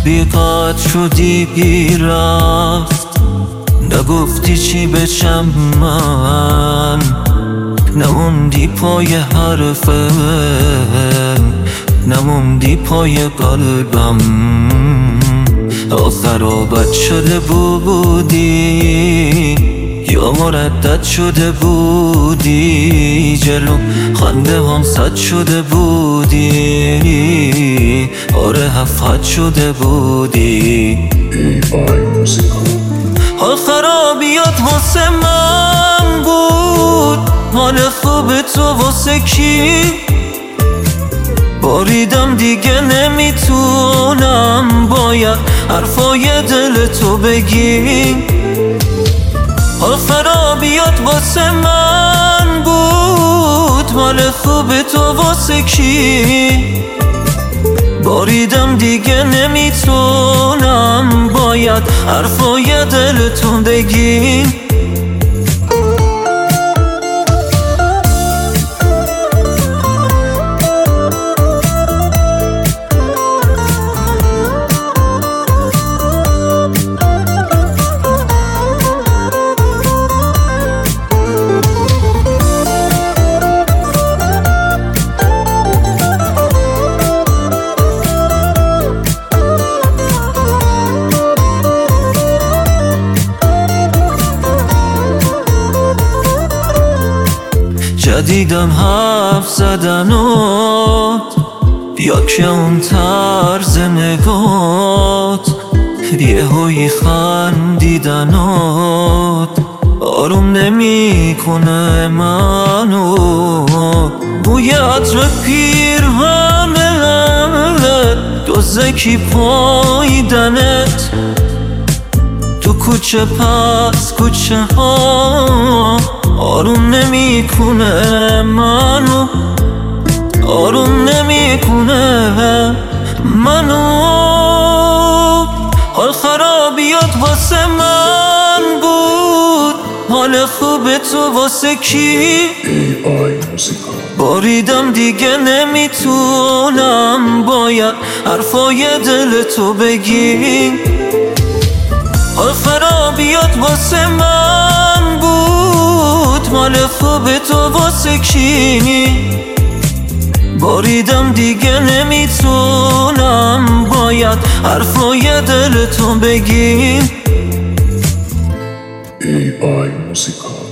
بیقدر شدی رفت، نگفتی چی بشم من، نموندی پای حرفم، نموندی پای قلبم. آخر بد شده بودی یا مردد شده بودی، جلو خنده هم صد شده بودی، آره هفت شده بودی. حال خرابیات واسه من بود، حال خوب تو واسه کی؟ باریدم دیگه نمیتونم، باید حرفای دل تو بگی. حال خرابیات واسه من بود، حال خوب تو واسه کی؟ باریدم دیگه نمیتونم، باید حرفای دلتون بگی. جدیدم حرف زدنات یا که اون طرز نگات، یهویی خندیدنات آروم نمیکنه منو. بوی عطر پیرهنت، دزدکی پاییدنت تو کوچه پس کوچه ها، آروم نمیکنه منو، آروم نمیکنه منو. حال خرابیات واسه من بود، حال خوب تو واسه کی؟ باریدم دیگه نمیتونم، باید حرفای دل تو بگی. حال خرابیات واسه من بود، حال خوب تو واسه کی؟ باریدم دیگه نمیتونم، باید حرفای دلتون بگی. AI موسیقی